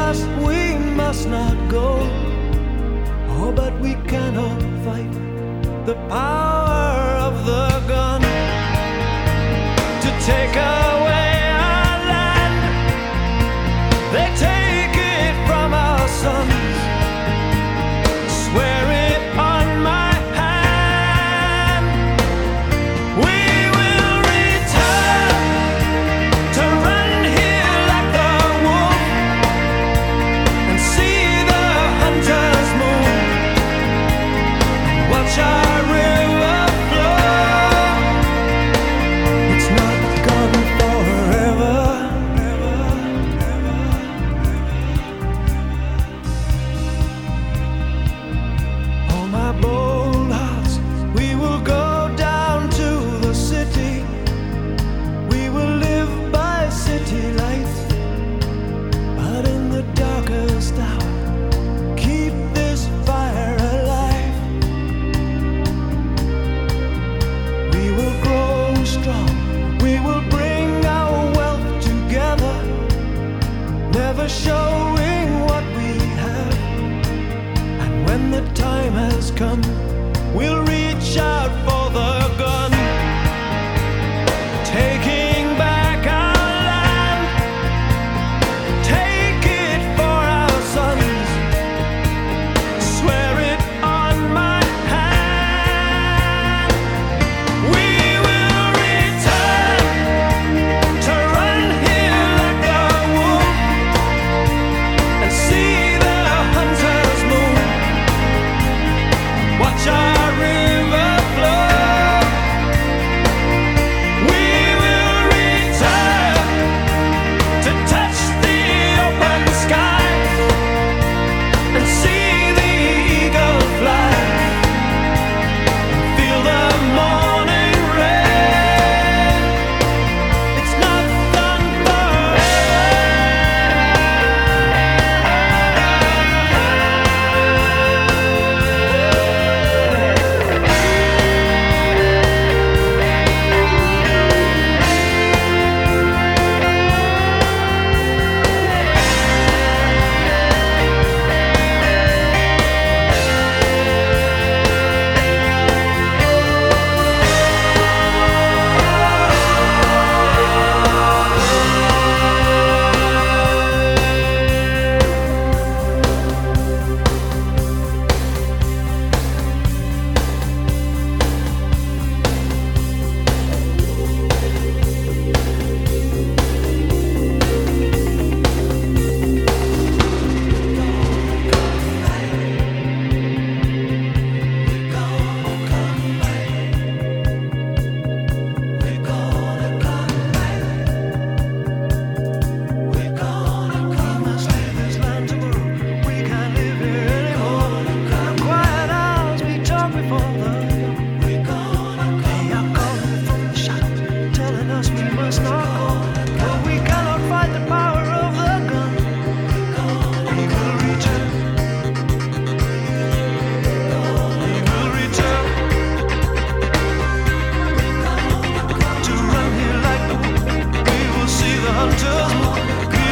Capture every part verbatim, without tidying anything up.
us we must not go. Oh, but we cannot fight the power of the gun to take away our land. They take it from our sons. Swear it on my hand. We will return to run here like the wolf and see the hunters move. Watch our river flow. It's not gone forever. Oh, my bold hearts, we will go down to the city. We will live by city lights, but in the darkest hour, keep this fire alive. We will grow strong, we will bring our wealth together, never showing what we have. And when the time has come, we'll reach out for the gun, taking back our land, take it for our sons. Swear it on my hand. We will return to run here like a wolf and see the hunters move. Watch our river flow. We will return to touch the open sky and see the eagle fly. Feel the morning rain. It's not done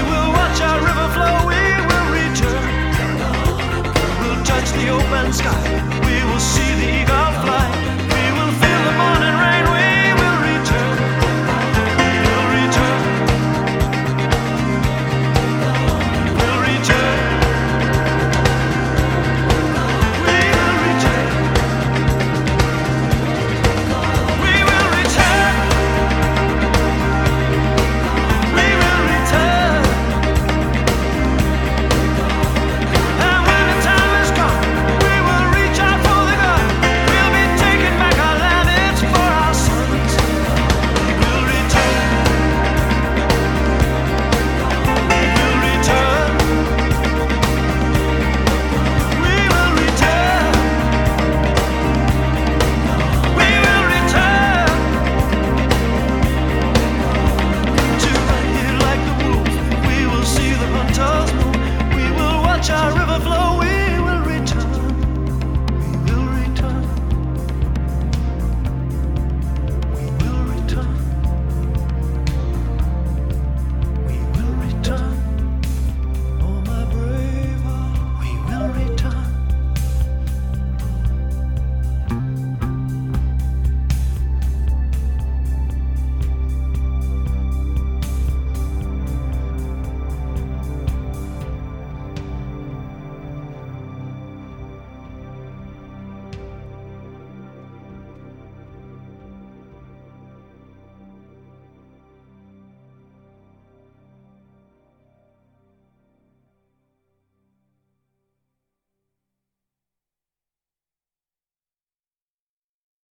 the open sky.